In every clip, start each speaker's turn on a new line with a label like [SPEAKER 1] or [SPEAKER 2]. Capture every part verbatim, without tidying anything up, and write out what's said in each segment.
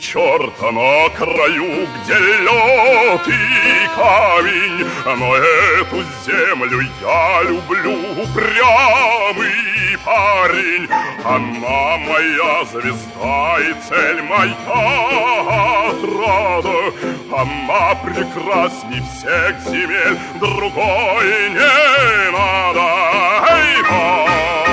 [SPEAKER 1] черта на краю, где лед и камень. Но эту землю я люблю, упрямый парень. Она моя звезда и цель моя отрада. Она прекрасней всех земель, другой не надо. Эй-ха!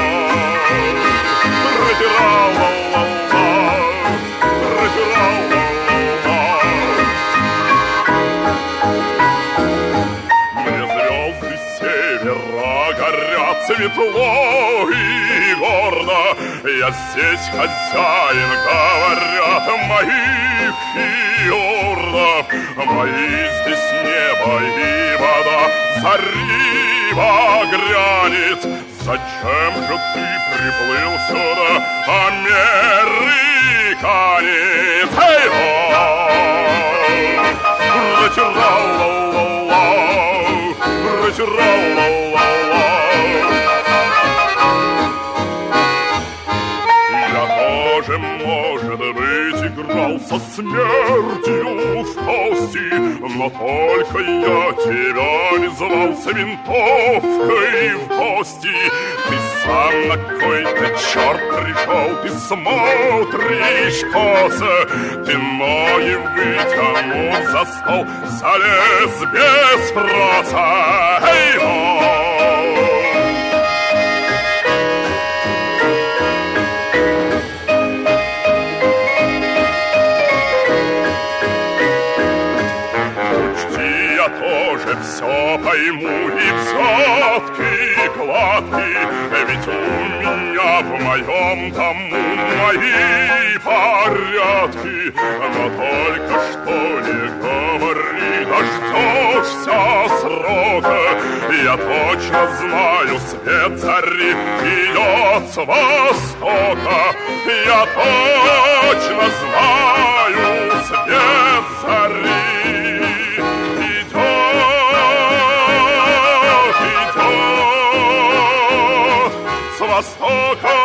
[SPEAKER 1] Светло и гордо, я здесь хозяин, говорят, моих фьордов. Мои здесь небо и вода, зари багрянец. Зачем же ты приплыл сюда, американец? Эй-хо! Ра-ти-ра-ла-ла-ла, ра-ти-ра-ла-ла-ла. Может быть, играл со смертью в кости, но только я тебя не звал с винтовкой в гости. Ты сам на кой-то черт пришел, ты смотришь косо, ты ноги вытянул за стол, залез без спроса. Эй-хо! Все пойму и взятки гладки, ведь у меня в моем дому мои порядки. Но только что не говори, дождешься срока. Я точно знаю, свет зари идет с востока. Я точно знаю, свет зари востока.